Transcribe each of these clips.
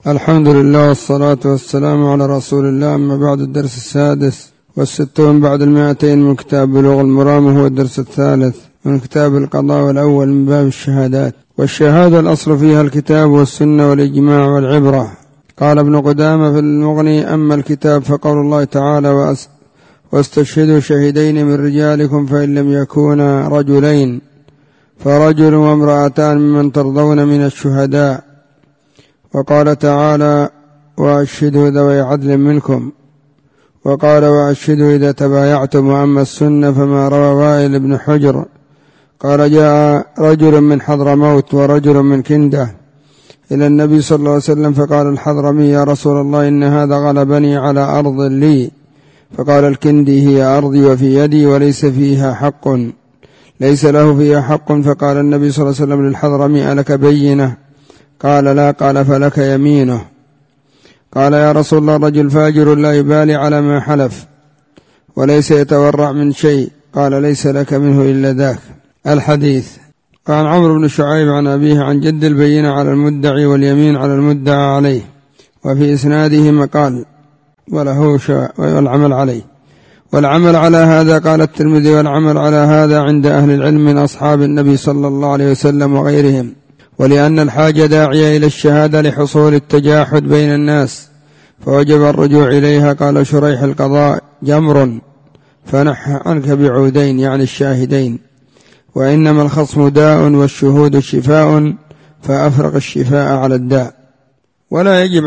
الحمد لله والصلاة والسلام على رسول الله. أما بعد، الدرس 66 بعد 200 من كتاب بلوغ المرام، هو الدرس 3 من كتاب القضاء، والأول من باب الشهادات. والشهادة الأصل فيها الكتاب والسنة والإجماع والعبرة. قال ابن قدامة في المغني: أما الكتاب فقول الله تعالى: واستشهدوا شهيدين من رجالكم فإن لم يكونا رجلين فرجل وامرأتان ممن ترضون من الشهداء. وقال تعالى: وأشهدوا ذوي عدل منكم. وقال: وأشهدوا إذا تبايعتم. وأما السنة فما روى وائل بن حجر قال: جاء رجل من حضرموت ورجل من كندة إلى النبي صلى الله عليه وسلم، فقال الحضرمي: يا رسول الله، إن هذا غلبني على أرض لي. فقال الكندي: هي أرضي وفي يدي وليس فيها حق، ليس له فيها حق. فقال النبي صلى الله عليه وسلم للحضرمي: ألك بينة؟ قال: لا. قال: فلك يمينه. قال: يا رسول الله، رجل فاجر لا يبالي على ما حلف وليس يتورع من شيء. قال: ليس لك منه إلا ذاك. الحديث. قال عمرو بن شعيب عن أبيه عن جد: البينة على المدعي واليمين على المدعى عليه. وفي إسناده مقال: وله والعمل عليه. والعمل على هذا، قال الترمذي: والعمل على هذا عند أهل العلم من أصحاب النبي صلى الله عليه وسلم وغيرهم، ولأن الحاجة داعية إلى الشهادة لحصول التجاحد بين الناس، فوجب الرجوع إليها. قال شريح: القضاء جمر فنح عنك بعودين، يعني الشاهدين. وإنما الخصم داء والشهود شفاء، فأفرق الشفاء على الداء. ولا يجب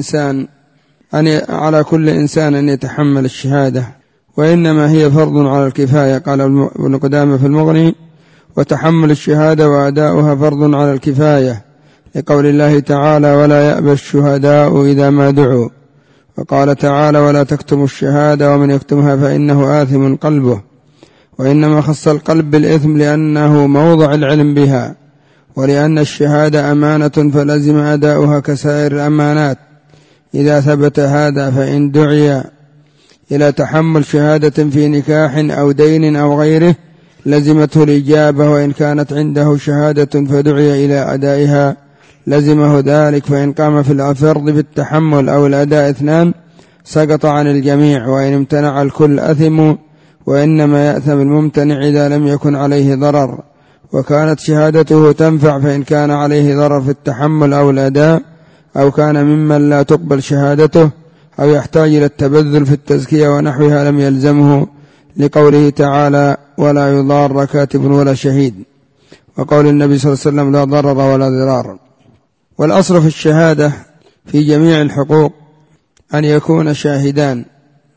على كل إنسان أن يتحمل الشهادة، وإنما هي فرض على الكفاية. قال ابن قدامة في المغني: وتحمل الشهادة وأداؤها فرض على الكفاية، لقول الله تعالى: ولا يأبى الشهداء إذا ما دعوا. وقال تعالى: ولا تكتموا الشهادة ومن يكتمها فإنه آثم قلبه. وإنما خص القلب بالإثم لأنه موضع العلم بها، ولأن الشهادة أمانة فلزم أداؤها كسائر الأمانات. إذا ثبت هذا، فإن دعي إلى تحمل شهادة في نكاح أو دين أو غيره لزمته الإجابة، وإن كانت عنده شهادة فدعي إلى أدائها لزمه ذلك. فإن قام في الفرض بالتحمل أو الأداء اثنان سقط عن الجميع، وإن امتنع الكل أثم. وإنما يأثم الممتنع إذا لم يكن عليه ضرر، وكانت شهادته تنفع. فإن كان عليه ضرر في التحمل أو الأداء، أو كان ممن لا تقبل شهادته، أو يحتاج إلى التبذل في التزكية ونحوها، لم يلزمه، لقوله تعالى: ولا يضار كاتب ولا شهيد، وقول النبي صلى الله عليه وسلم: لا ضرر ولا ضرار. والأصل في الشهادة في جميع الحقوق أن يكون شاهدان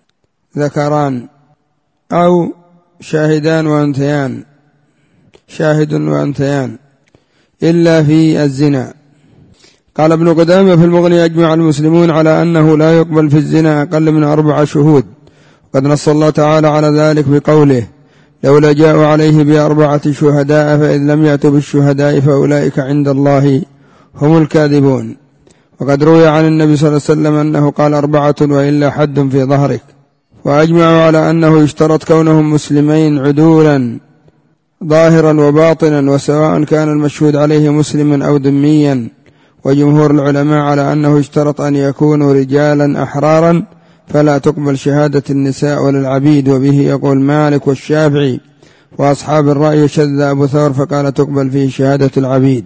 ذكران أو شاهدان وأنثيان، شاهد وأنثيان، إلا في الزنا. قال ابن قدامة في المغني: أجمع المسلمون على أنه لا يقبل في الزنا أقل من 4 شهود. قد نص الله تعالى على ذلك بقوله: لولا جاءوا عليه ب4 شهداء فإذ لم يأتوا بالشهداء فأولئك عند الله هم الكاذبون. وقد روي عن النبي صلى الله عليه وسلم أنه قال: 4 وإلا حد في ظهرك. وأجمعوا على أنه يشترط كونهم مسلمين عدولا ظاهرا وباطنا، وسواء كان المشهود عليه مسلما أو ذميا. وجمهور العلماء على أنه يشترط أن يكونوا رجالا أحرارا، فلا تقبل شهادة النساء ولا العبيد. وبه يقول مالك والشافعي وأصحاب الرأي، وشذ أبو ثور فقال: تقبل فيه شهادة العبيد.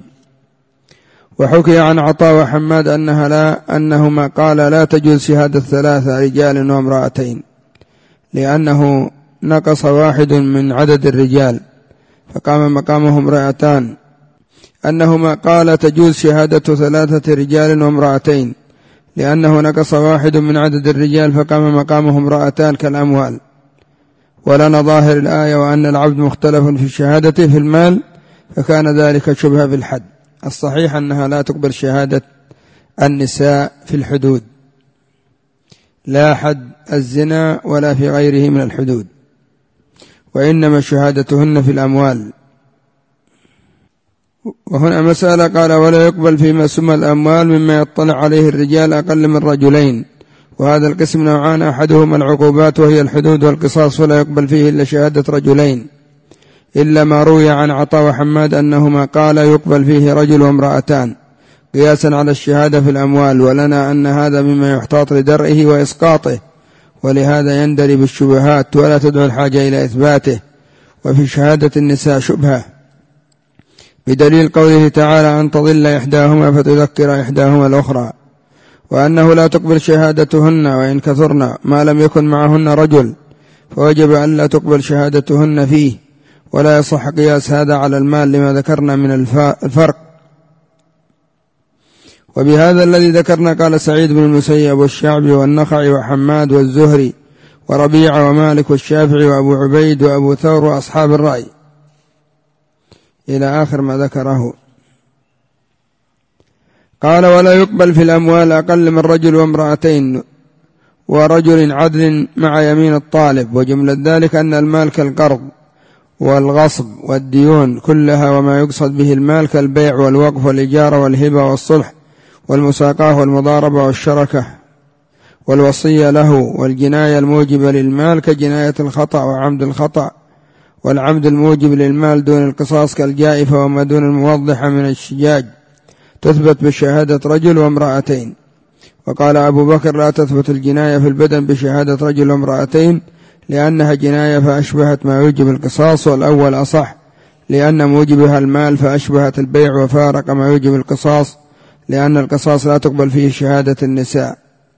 وحكي عن عطاء وحماد أنهما قال: لا تجوز شهادة 3 رجال وامرأتين، لأنه نقص واحد من عدد الرجال فقام مقامه امرأتان. أنهما قال: تجوز شهادة 3 رجال وامرأتين، لأنه نقص واحد من عدد الرجال فقام مقامه امرأتان كالأموال. ولنا ظاهر الآية: وأن العبد مختلف في شهادته في المال، فكان ذلك شبهة في الحد. الصحيح أنها لا تقبل شهادة النساء في الحدود، لا حد الزنا ولا في غيره من الحدود، وإنما شهادتهن في الأموال. وهنا مسألة. قال: ولا يقبل فيما سمى الأموال مما يطلع عليه الرجال أقل من رجلين. وهذا القسم نوعان: أحدهما العقوبات وهي الحدود والقصاص، فلا يقبل فيه إلا شهادة رجلين، إلا ما روي عن عطاء وحماد أنهما قال: يقبل فيه رجل وامرأتان. قياسا على الشهادة في الأموال، ولنا أن هذا مما يحتاط لدرئه وإسقاطه، ولهذا يندرب الشبهات ولا تدعو الحاجة إلى إثباته. وفي شهادة النساء شبهة بدليل قوله تعالى أن تضل إحداهما فتذكر إحداهما الأخرى، وأنه لا تقبل شهادتهن وإن كثرن ما لم يكن معهن رجل، فوجب أن لا تقبل شهادتهن فيه، ولا يصح قياس هذا على المال لما ذكرنا من الفرق. وبهذا الذي ذكرنا قال سعيد بن المسيب والشعبي والنخعي وحماد والزهري وربيع ومالك والشافعي وأبو عبيد وأبو ثور وأصحاب الرأي، إلى آخر ما ذكره. قال ولا يقبل في الأموال أقل من رجل وامرأتين ورجل عدل مع يمين الطالب، وجملة ذلك أن المال كالقرض والغصب والديون كلها، وما يقصد به المال كالبيع والوقف والإجارة والهبة والصلح والمساقاة والمضاربة والشركة والوصية له، والجناية الموجبة للمال كجناية الخطأ وعمد الخطأ، والعمد الموجب للمال دون القصاص كالجائفة وما دون الموضحة من الشجاج تثبت بشهادة رجل وامرأتين. وقال أبو بكر لا تثبت الجناية في البدن بشهادة رجل وامرأتين لأنها جناية فأشبهت ما يوجب القصاص، والأول أصح لأن موجبها المال فأشبهت البيع، وفارق ما يوجب القصاص لأن القصاص لا تقبل فيه شهادة النساء،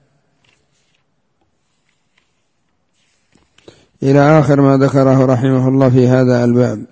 إلى آخر ما ذكره رحمه الله في هذا الباب.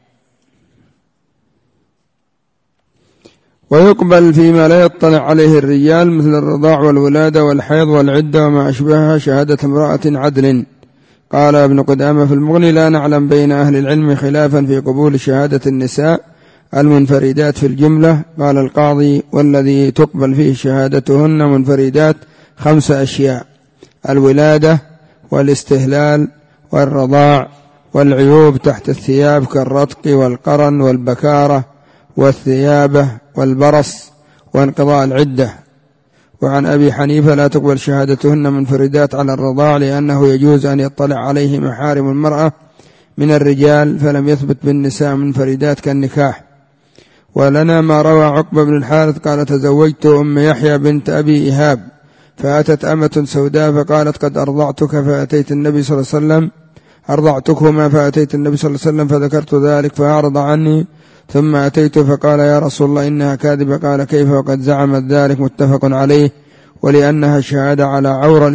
ويقبل فيما لا يطلع عليه الرجال مثل الرضاع والولادة والحيض والعدة وما أشبهها شهادة امرأة عدل. قال ابن قدامة في المغني لا نعلم بين أهل العلم خلافا في قبول شهادة النساء المنفردات في الجملة. قال القاضي والذي تقبل فيه شهادتهن منفردات 5 أشياء: الولادة والاستهلال والرضاع والعيوب تحت الثياب كالرتق والقرن والبكارة والثيابة والبرص وانقضاء العدة. وعن أبي حنيفة لا تقبل شهادتهن منفردات على الرضاع لأنه يجوز أن يطلع عليه محارم المرأة من الرجال، فلم يثبت بالنساء منفردات كالنكاح. ولنا ما روى عقبة بن الحارث قال تزوجت أم يحيى بنت أبي إهاب فأتت أمة سوداء فقالت قد أرضعتك فأتيت النبي صلى الله عليه وسلم أرضعتكما فأتيت النبي صلى الله عليه وسلم فذكرت ذلك فأعرض عني، ثم أتيت فقال يا رسول الله إنها كاذبة. قال كيف وقد زعمت ذلك؟ متفق عليه. ولأنها شهادة على عورة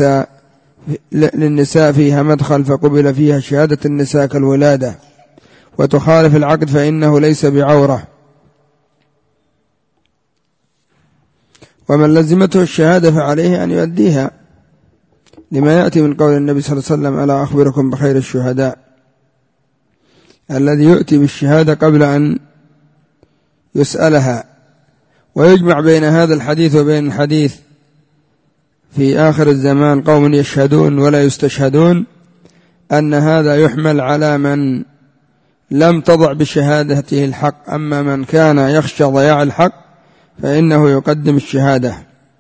للنساء فيها مدخل فقبل فيها شهادة النساء كالولادة، وتخالف العقد فإنه ليس بعورة. ومن لزمته الشهادة فعليه أن يؤديها لما يأتي من قول النبي صلى الله عليه وسلم ألا أخبركم بخير الشهداء الذي يؤتي بالشهادة قبل أن يسألها. ويجمع بين هذا الحديث وبين الحديث في آخر الزمان قوم يشهدون ولا يستشهدون، أن هذا يحمل على من لم تضع بشهادته الحق، أما من كان يخشى ضياع الحق فإنه يقدم الشهادة.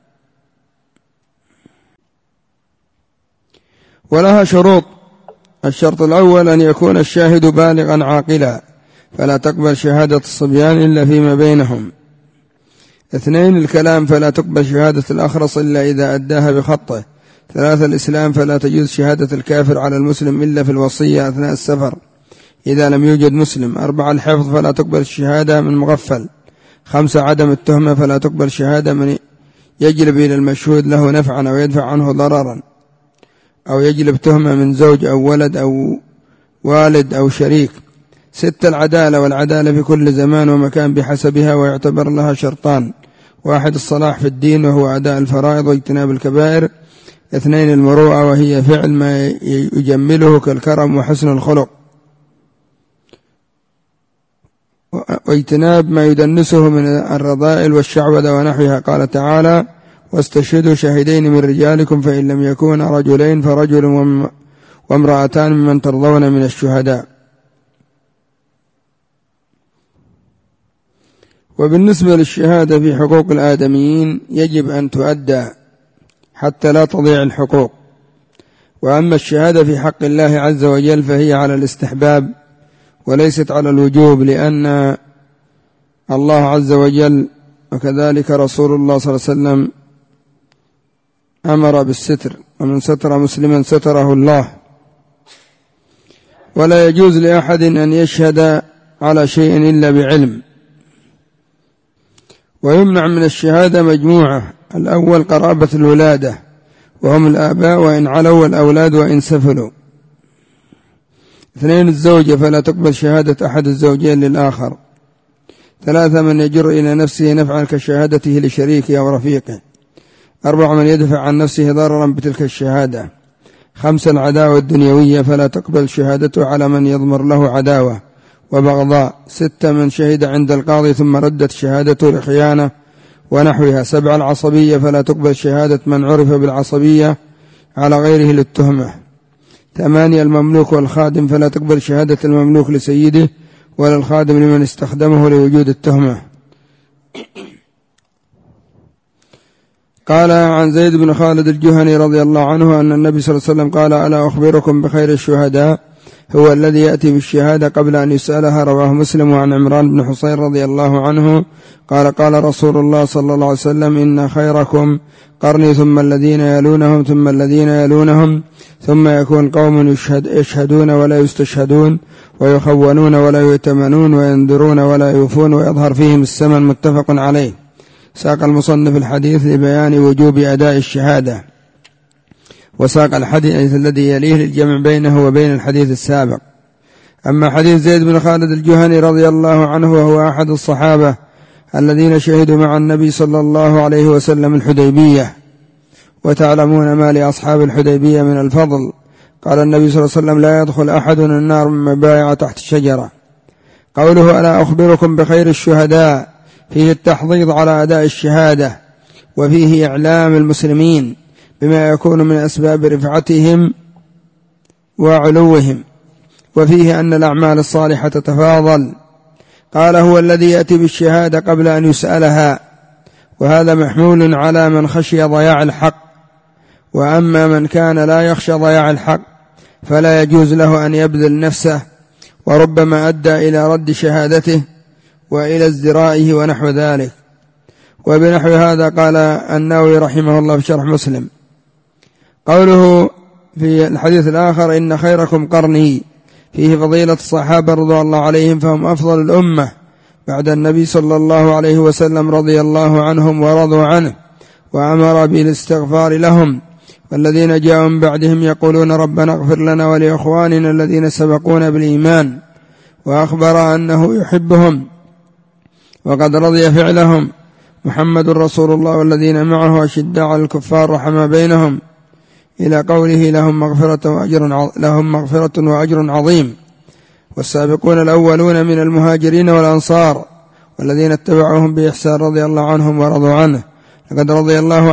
ولها شروط: الشرط الأول أن يكون الشاهد بالغا عاقلا، فلا تقبل شهادة الصبيان إلا فيما بينهم. 2 الكلام، فلا تقبل شهادة الأخرس إلا إذا أداها بخطه. 3 الإسلام، فلا تجوز شهادة الكافر على المسلم إلا في الوصية أثناء السفر إذا لم يوجد مسلم. 4 الحفظ، فلا تقبل الشهادة من مغفل. 5 عدم التهمة، فلا تقبل شهادة من يجلب إلى المشهود له نفعا أو يدفع عنه ضررا، أو يجلب تهمة من زوج أو ولد أو والد أو شريك. 6 العدالة، والعدالة في كل زمان ومكان بحسبها، ويعتبر لها شرطان: 1 الصلاح في الدين وهو أداء الفرائض واجتناب الكبائر. 2 المروءة وهي فعل ما يجمله كالكرم وحسن الخلق، واجتناب ما يدنسه من الرذائل والشعوذة ونحوها. قال تعالى واستشهدوا شاهدين من رجالكم فإن لم يكونا رجلين فرجل وامرأتان ممن ترضون من الشهداء. وبالنسبة للشهادة في حقوق الآدميين يجب أن تؤدى حتى لا تضيع الحقوق. وأما الشهادة في حق الله عز وجل فهي على الاستحباب وليست على الوجوب، لأن الله عز وجل وكذلك رسول الله صلى الله عليه وسلم أمر بالستر، ومن ستر مسلما ستره الله. ولا يجوز لأحد أن يشهد على شيء إلا بعلم. ويمنع من الشهادة مجموعة: الأول قرابة الولادة وهم الآباء وإن علوا، والأولاد وإن سفلوا. 2 الزوجة فلا تقبل شهادة أحد الزوجين للآخر. 3 من يجر إلى نفسه نفعا كشهادته لشريكه أو رفيقه. 4 من يدفع عن نفسه ضررا بتلك الشهادة. 5 العداوة الدنيوية فلا تقبل شهادته على من يضمر له عداوة وبغضاء. 6 من شهد عند القاضي ثم ردت شهادته لخيانة ونحوها. 7 العصبية فلا تقبل شهادة من عرف بالعصبية على غيره للتهمة. 8 المملوك والخادم فلا تقبل شهادة المملوك لسيده ولا الخادم لمن استخدمه لوجود التهمة. قال عن زيد بن خالد الجهني رضي الله عنه أن النبي صلى الله عليه وسلم قال: ألا أخبركم بخير الشهداء هو الذي يأتي بالشهادة قبل أن يسألها. رواه مسلم. وعن عمران بن حصين رضي الله عنه قال: قال رسول الله صلى الله عليه وسلم: إن خيركم قرني ثم الذين يلونهم ثم الذين يلونهم ثم يكون قوم يشهدون ولا يستشهدون ويخونون ولا يؤتمنون وينذرون ولا يوفون ويظهر فيهم السمن. متفق عليه. ساق المصنف الحديث لبيان وجوب أداء الشهادة، وساق الحديث الذي يليه للجمع بينه وبين الحديث السابق. أما حديث زيد بن خالد الجهني رضي الله عنه وهو أحد الصحابة الذين شهدوا مع النبي صلى الله عليه وسلم الحديبية، وتعلمون ما لأصحاب الحديبية من الفضل. قال النبي صلى الله عليه وسلم: لا يدخل أحد النار من مبايع تحت الشجرة. قوله: ألا أخبركم بخير الشهداء فيه التحضيض على أداء الشهادة، وفيه إعلام المسلمين بما يكون من أسباب رفعتهم وعلوهم، وفيه أن الأعمال الصالحة تتفاضل. قال: هو الذي يأتي بالشهادة قبل أن يسألها، وهذا محمول على من خشي ضياع الحق. وأما من كان لا يخشى ضياع الحق فلا يجوز له أن يبذل نفسه، وربما أدى إلى رد شهادته وإلى ازدرائه ونحو ذلك. وبنحو هذا قال النووي رحمه الله في شرح مسلم. قوله في الحديث الآخر: إن خيركم قرني، فيه فضيلة الصحابة رضي الله عليهم، فهم أفضل الأمة بعد النبي صلى الله عليه وسلم رضي الله عنهم ورضوا عنه، وأمر بالاستغفار لهم. والذين جاءوا من بعدهم يقولون: ربنا اغفر لنا ولإخواننا الذين سبقونا بالإيمان، وأخبر أنه يحبهم وقد رضي فعلهم. محمد رسول الله والذين معه أشداء على الكفار رحماء بينهم، إلى قوله: لهم مغفرة وأجر عظيم. والسابقون الأولون من المهاجرين والأنصار والذين اتبعوهم بإحسان رضي الله عنهم ورضوا عنه. لقد رضي الله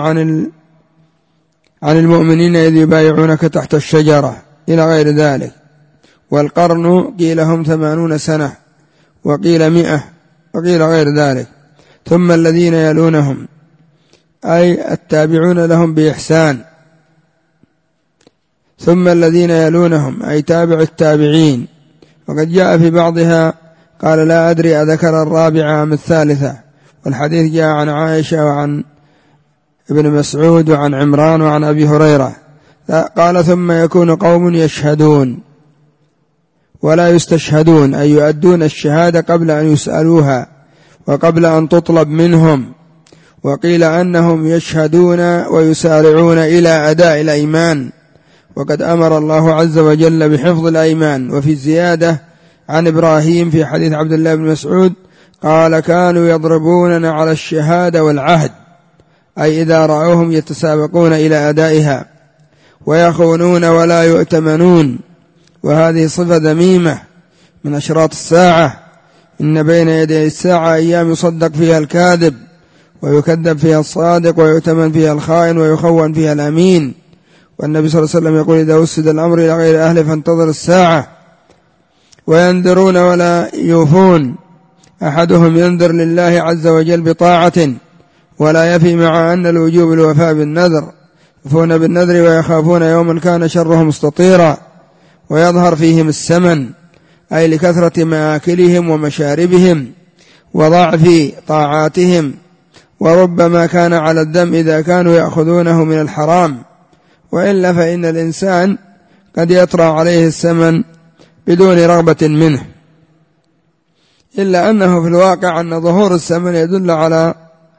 عن المؤمنين إذ يبايعونك تحت الشجرة، إلى غير ذلك. والقرن قيل هم 80 سنة، وقيل 100، وقيل غير ذلك. ثم الذين يلونهم أي التابعون لهم بإحسان. ثم الذين يلونهم أي تابع التابعين. وقد جاء في بعضها قال: لا أدري أذكر الرابعة أم الثالثة. والحديث جاء عن عائشة وعن ابن مسعود وعن عمران وعن أبي هريرة. قال: ثم يكون قوم يشهدون ولا يستشهدون، أي يؤدون الشهادة قبل أن يسألوها وقبل أن تطلب منهم. وقيل أنهم يشهدون ويسارعون إلى أداء الأيمان، وقد أمر الله عز وجل بحفظ الأيمان. وفي زيادة عن إبراهيم في حديث عبد الله بن مسعود قال: كانوا يضربوننا على الشهادة والعهد، أي إذا رأوهم يتسابقون إلى أدائها. ويخونون ولا يؤتمنون، وهذه صفة ذميمة من أشراط الساعة. إن بين يدي الساعة أيام يصدق فيها الكاذب ويكذب فيها الصادق ويؤتمن فيها الخائن ويخون فيها الأمين. والنبي صلى الله عليه وسلم يقول: إذا وسد الأمر إلى غير أهله فانتظر الساعة. وينذرون ولا يوفون، أحدهم ينذر لله عز وجل بطاعة ولا يفي، مع أن الوجوب الوفاء بالنذر. يوفون بالنذر ويخافون يوما كان شره مستطيرا. ويظهر فيهم السمن، أي لكثرة مآكلهم ومشاربهم وضعف طاعاتهم. وربما كان على الدم إذا كانوا يأخذونه من الحرام، وإلا فإن الإنسان قد يطرأ عليه الثمن بدون رغبة منه، إلا أنه في الواقع أن ظهور الثمن يدل على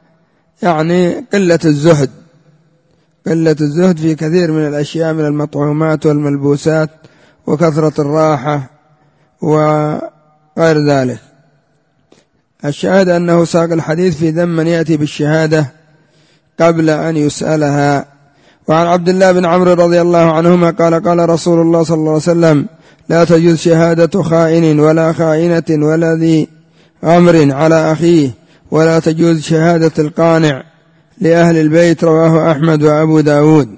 قلة الزهد، قلة الزهد في كثير من الأشياء من المطعومات والملبوسات وكثرة الراحة وغير ذلك. الشاهد أنه ساق الحديث في ذم من يأتي بالشهادة قبل أن يسألها. وعن عبد الله بن عمرو رضي الله عنهما قال قال رسول الله صلى الله عليه وسلم: لا تجوز شهادة خائن ولا خائنة ولا ذي غمر على أخيه، ولا تجوز شهادة القانع لأهل البيت. رواه أحمد وأبو داود.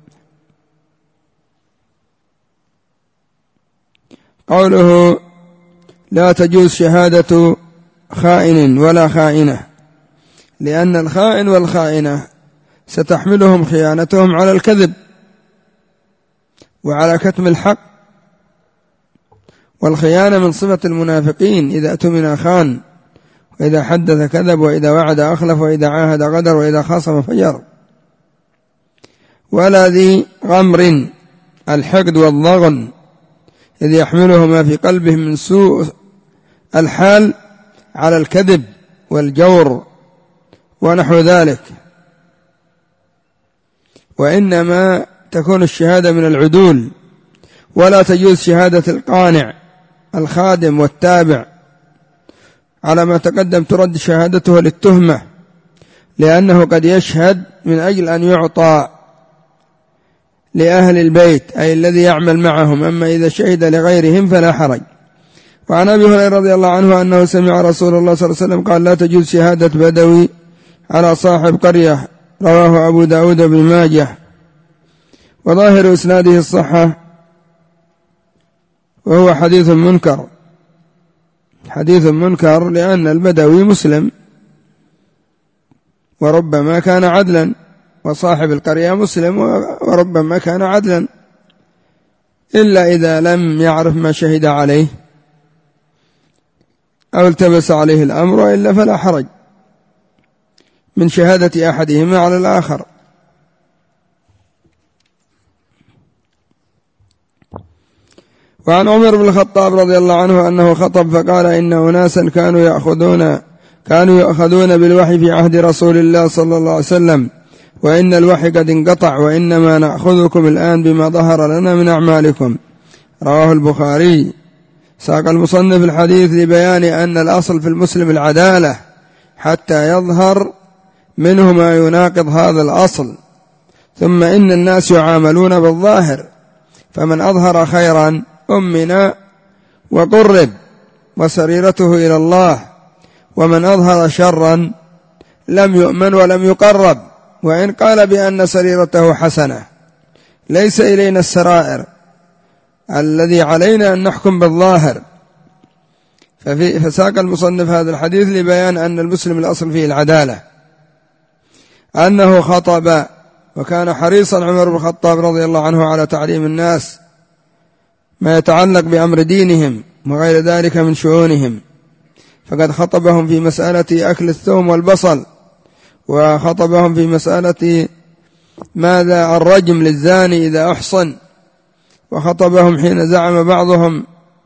قوله لا تجوز شهادة خائن ولا خائنة، لأن الخائن والخائنة ستحملهم خيانتهم على الكذب وعلى كتم الحق، والخيانة من صفة المنافقين: إذا اؤتمن خان، وإذا حدث كذب، وإذا وعد أخلف، وإذا عاهد غدر، وإذا خاصم فجر. ولا ذي غمر الحقد والضغن، إذ يحمله ما في قلبه من سوء الحال على الكذب والجور ونحو ذلك. وإنما تكون الشهادة من العدول. ولا تجوز شهادة القانع الخادم والتابع، على ما تقدم ترد شهادته للتهمة، لأنه قد يشهد من أجل أن يعطى لأهل البيت، أي الذي يعمل معهم، أما إذا شهد لغيرهم فلا حرج. وعن أبي هريرة رضي الله عنه أنه سمع رسول الله صلى الله عليه وسلم قال: لا تجوز شهادة بدوي على صاحب قرية. رواه أبو داود بن ماجه. وظاهر إسناده الصحة، وهو حديث منكر، حديث منكر، لأن البدوي مسلم وربما كان عدلا، وصاحب القرية مسلم وربما كان عدلا، إلا إذا لم يعرف ما شهد عليه أو التبس عليه الأمر، وإلا فلا حرج من شهادة أحدهما على الآخر. وعن عمر بن الخطاب رضي الله عنه أنه خطب فقال: إن أناسا كانوا يأخذون بالوحي في عهد رسول الله صلى الله عليه وسلم، وإن الوحي قد انقطع، وإنما نأخذكم الآن بما ظهر لنا من أعمالكم. رواه البخاري. ساق المصنف الحديث لبيان أن الأصل في المسلم العدالة حتى يظهر منه ما يناقض هذا الأصل، ثم إن الناس يعاملون بالظاهر، فمن أظهر خيرا أمن وقرب وسريرته إلى الله، ومن أظهر شرا لم يؤمن ولم يقرب، وإن قال بأن سريرته حسنة. ليس إلينا السرائر، الذي علينا أن نحكم بالظاهر. فساق المصنف هذا الحديث لبيان أن المسلم الأصل فيه العدالة. أنه خطب، وكان حريصا عمر بن الخطاب رضي الله عنه على تعليم الناس ما يتعلق بأمر دينهم وغير ذلك من شؤونهم، فقد خطبهم في مسألة أكل الثوم والبصل، وخطبهم في مسألة ماذا الرجم للزاني إذا أحصن، وخطبهم حين زعم بعضهم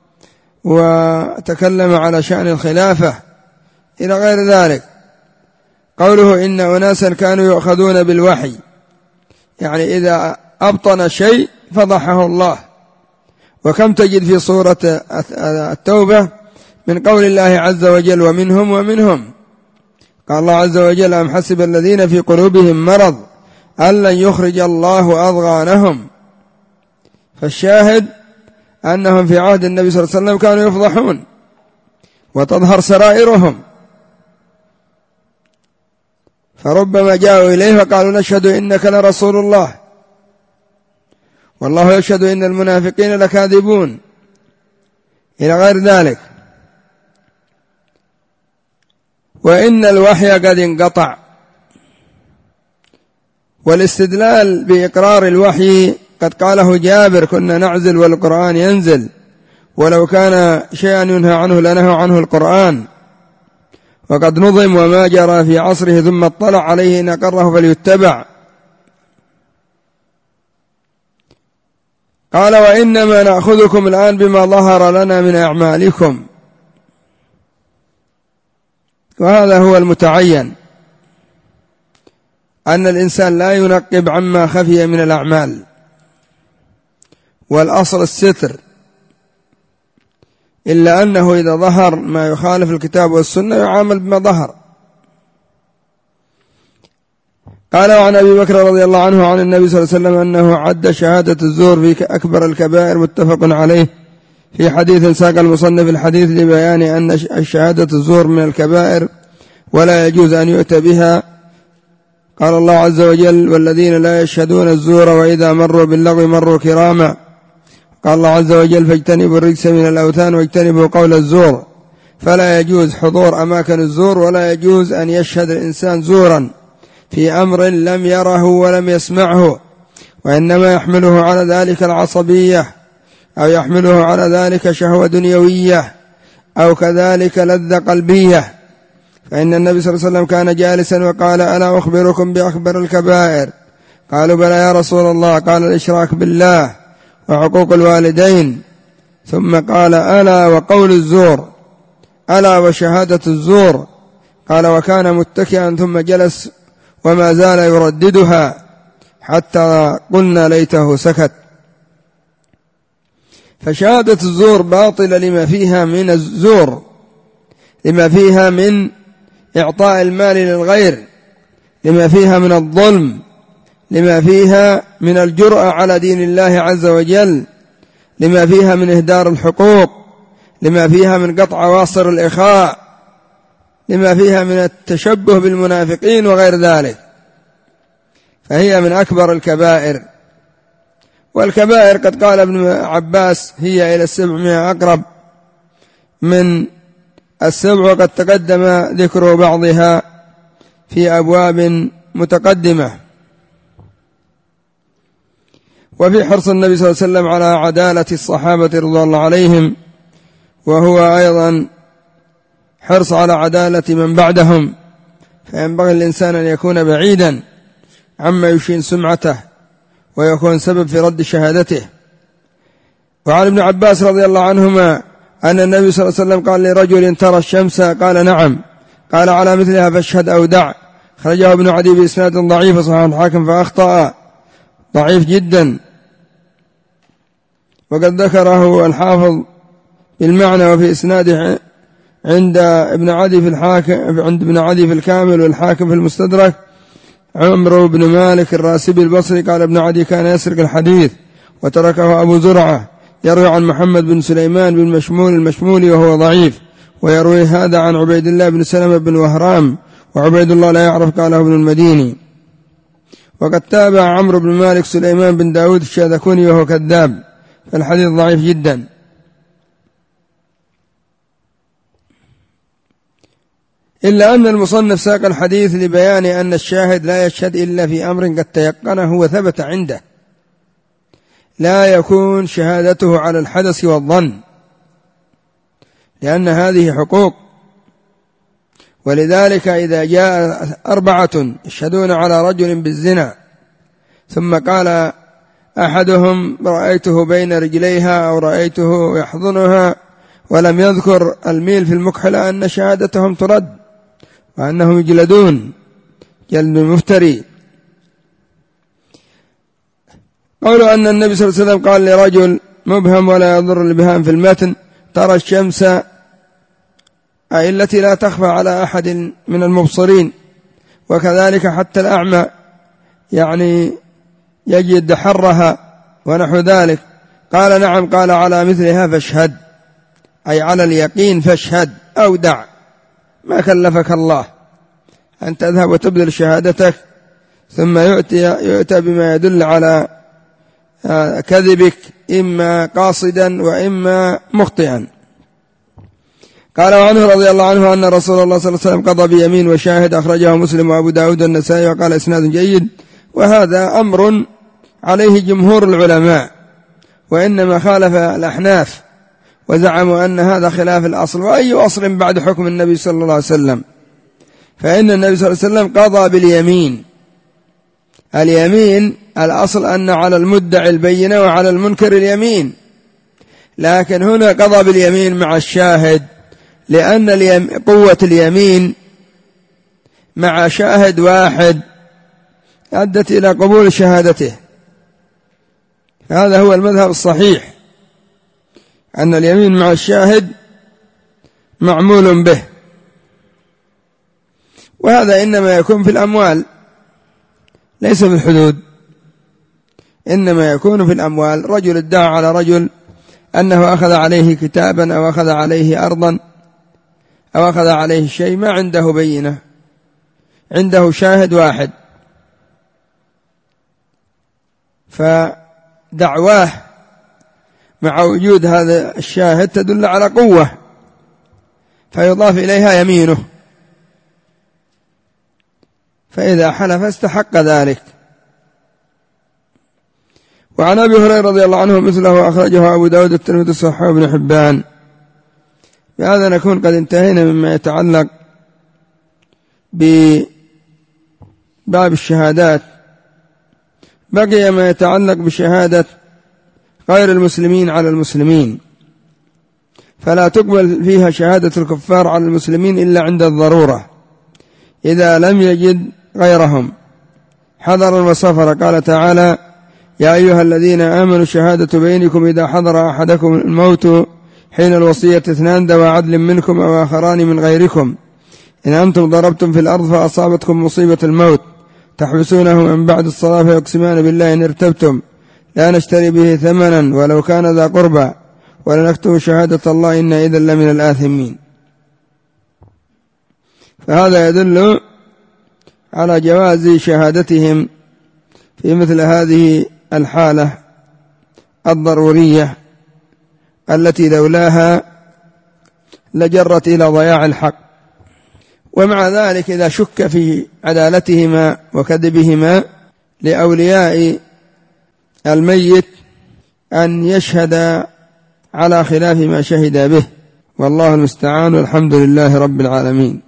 وتكلم على شأن الخلافة إلى غير ذلك. قوله إن أناسا كانوا يؤخذون بالوحي، يعني إذا أبطن شيء فضحه الله. وكم تجد في سورة التوبة من قول الله عز وجل: ومنهم. قال الله عز وجل: أم حسب الذين في قلوبهم مرض أن لن يخرج الله أضغانهم. فالشاهد أنهم في عهد النبي صلى الله عليه وسلم كانوا يفضحون وتظهر سرائرهم، فربما جاءوا إليه فقالوا: نشهد إنك لرسول الله، والله يشهد إن المنافقين لكاذبون، إلى غير ذلك. وإن الوحي قد انقطع. والاستدلال بإقرار الوحي قد قاله جابر: كنا نعزل والقرآن ينزل، ولو كان شيئا ينهى عنه لنهى عنه القرآن. وقد نظم وما جرى في عصره ثم اطلع عليه إن أقره فليتبع. قال وإنما نأخذكم الآن بما ظهر لنا من أعمالكم، وهذا هو المتعين، أن الإنسان لا ينقب عما خفي من الأعمال، والأصل الستر، إلا أنه إذا ظهر ما يخالف الكتاب والسنة يعامل بما ظهر. قال وعن أبي بكر رضي الله عنه عن النبي صلى الله عليه وسلم أنه عد شهادة الزور في أكبر الكبائر، متفق عليه، في حديث ساق المصنف الحديث لبيان أن الشهادة الزور من الكبائر ولا يجوز أن يؤتى بها. قال الله عز وجل والذين لا يشهدون الزور وإذا مروا باللغو مروا كراما. قال الله عز وجل فاجتنبوا الرجس من الأوثان واجتنبوا قول الزور، فلا يجوز حضور أماكن الزور، ولا يجوز أن يشهد الإنسان زورا في أمر لم يره ولم يسمعه، وإنما يحمله على ذلك العصبية، أو يحمله على ذلك شهوة دنيوية، أو كذلك لذة قلبية. فإن النبي صلى الله عليه وسلم كان جالسا وقال ألا أخبركم بأكبر الكبائر؟ قالوا بلى يا رسول الله. قال الإشراك بالله وعقوق الوالدين، ثم قال ألا وقول الزور، ألا وشهادة الزور. قال وكان متكئا ثم جلس وما زال يرددها حتى قلنا ليته سكت. فشهادة الزور باطلة لما فيها من الزور، لما فيها من إعطاء المال للغير، لما فيها من الظلم، لما فيها من الجرأة على دين الله عز وجل، لما فيها من إهدار الحقوق، لما فيها من قطع واصر الإخاء، لما فيها من التشبه بالمنافقين وغير ذلك، فهي من أكبر الكبائر. والكبائر قد قال ابن عباس هي إلى 700 أقرب من 7، وقد تقدم ذكر بعضها في أبواب متقدمة. وفي حرص النبي صلى الله عليه وسلم على عدالة الصحابة رضي الله عليهم، وهو أيضا حرص على عدالة من بعدهم، فينبغي الإنسان أن يكون بعيدا عما يشين سمعته ويكون سبب في رد شهادته. وعن ابن عباس رضي الله عنهما أن النبي صلى الله عليه وسلم قال لرجل ترى الشمس؟ قال نعم. قال على مثلها فاشهد أو دع. خرجه ابن عدي بإسناد ضعيف، صحيح الحاكم فأخطأ، ضعيف جدا، وقد ذكره الحافظ بالمعنى وفي إسناده عند ابن عدي في الحاكم، عند ابن عدي في الكامل والحاكم في المستدرك، عمرو بن مالك الراسبي البصري قال ابن عدي كان يسرق الحديث وتركه أبو زرعة، يروي عن محمد بن سليمان بن مشمول المشمولي وهو ضعيف، ويروي هذا عن عبيد الله بن سلمة بن وهرام، وعبيد الله لا يعرف قاله ابن المديني. وقد تابع عمرو بن مالك سليمان بن داود الشاذكوني وهو كذاب، فالحديث ضعيف جدا. إلا أن المصنف ساق الحديث لبيان أن الشاهد لا يشهد إلا في أمر قد تيقنه وثبت عنده، لا يكون شهادته على الحدث والظن، لأن هذه حقوق. ولذلك إذا جاء 4 يشهدون على رجل بالزنا، ثم قال أحدهم رأيته بين رجليها أو رأيته يحضنها، ولم يذكر الميل في المكحلة، أن شهادتهم ترد وأنهم يجلدون جلد المفتري. قولوا أن النبي صلى الله عليه وسلم قال لرجل مبهم ولا يضر الإبهام في المتن ترى الشمس، أي التي لا تخفى على أحد من المبصرين، وكذلك حتى الأعمى يعني يجد حرها ونحو ذلك. قال نعم. قال على مثلها فاشهد، أي على اليقين فاشهد أو دع، ما كلفك الله أن تذهب وتبذل شهادتك ثم يؤتى بما يدل على كذبك، إما قاصدا وإما مخطئا. قال عنه رضي الله عنه أن رسول الله صلى الله عليه وسلم قضى بيمين وشاهد، أخرجه مسلم وأبو داود والنسائي، وقال إسناد جيد. وهذا أمر عليه جمهور العلماء، وإنما خالف الأحناف وزعموا أن هذا خلاف الأصل، وأي أصل بعد حكم النبي صلى الله عليه وسلم. فإن النبي صلى الله عليه وسلم قضى باليمين. اليمين الأصل أن على المدعي البينة وعلى المنكر اليمين، لكن هنا قضى باليمين مع الشاهد، لأن قوة اليمين مع شاهد واحد أدت إلى قبول شهادته. هذا هو المذهب الصحيح، أن اليمين مع الشاهد معمول به. وهذا إنما يكون في الأموال ليس في الحدود، إنما يكون في الأموال. رجل ادعى على رجل أنه أخذ عليه كتابا أو أخذ عليه أرضا أو أخذ عليه شيء، ما عنده بينة، عنده شاهد واحد، فدعواه مع وجود هذا الشاهد تدل على قوة، فيضاف إليها يمينه، فإذا حلف استحق ذلك. وعن أبي هريرة رضي الله عنه مثله أخرجه أبو داود الترمذي وصححه ابن حبان. بهذا نكون قد انتهينا مما يتعلق بباب الشهادات. بقي ما يتعلق بشهادة غير المسلمين على المسلمين، فلا تقبل فيها شهادة الكفار على المسلمين إلا عند الضرورة إذا لم يجد غيرهم حضرا وسفرا. قال تعالى: يا أيها الذين آمنوا شهادة بينكم إذا حضر أحدكم الموت حين الوصية 2 ذوى عدل منكم أو آخران من غيركم إن أنتم ضربتم في الأرض فأصابتكم مصيبة الموت تحبسونه من بعد الصلاة فيقسمان بالله إن ارتبتم لا نشتري به ثمنا ولو كان ذا قربى ولنكتم شهادة الله إن إذا لمن الآثمين. فهذا يدل على جواز شهادتهم في مثل هذه الحالة الضرورية التي لولاها لجرت إلى ضياع الحق. ومع ذلك إذا شك في عدالتهما وكذبهما لأولياء الميت أن يشهد على خلاف ما شهد به، والله المستعان، والحمد لله رب العالمين.